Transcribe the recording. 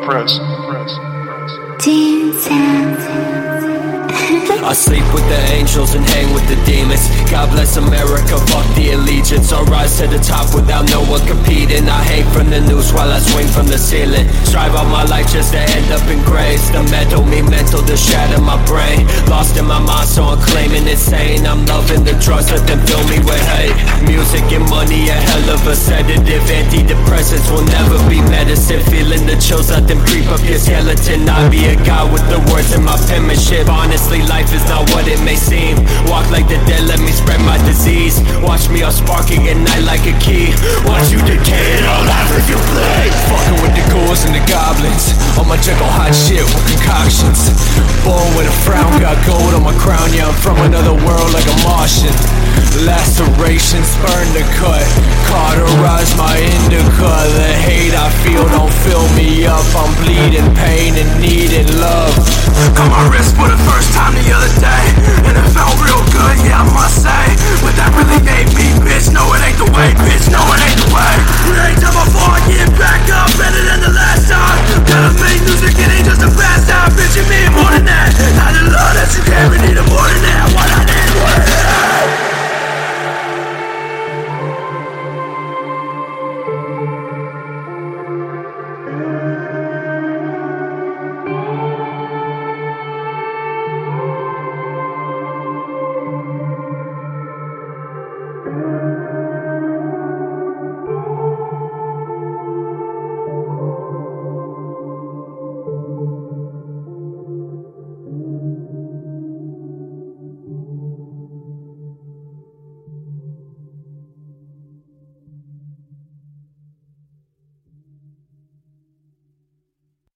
I sleep with the angels and hang with the demons. God bless America, fuck the allegiance. I rise to the top without no one competing. I hang from the noose while I swing from the ceiling. Strive all my life just to end up in grace. The metal, me mental, to shatter my brain. Lost in my mind, so I'm claiming insane. I'm loving the drugs, let them fill me with hate. Music and money, a hell of a sedative. Antidepressants will never be medicine. Feeling the chills, let them creep up your skeleton. I be a god with the words in my penmanship. Honestly, life is not what it may seem. Walk like the dead, let me spread my disease. Watch me all sparking at night like a key. Watch you decay and I'll laugh if you play. Fucking with the ghouls and the goblins. On my Jekyll hot shit with concoctions. Born with a frown, got gold on my crown. Yeah, I'm from another world like a Martian. Lacerations, burn the cut. Cauterize my indica. The hate I feel don't fill me up. I'm bleeding pain and needing love. Got my wrist, put a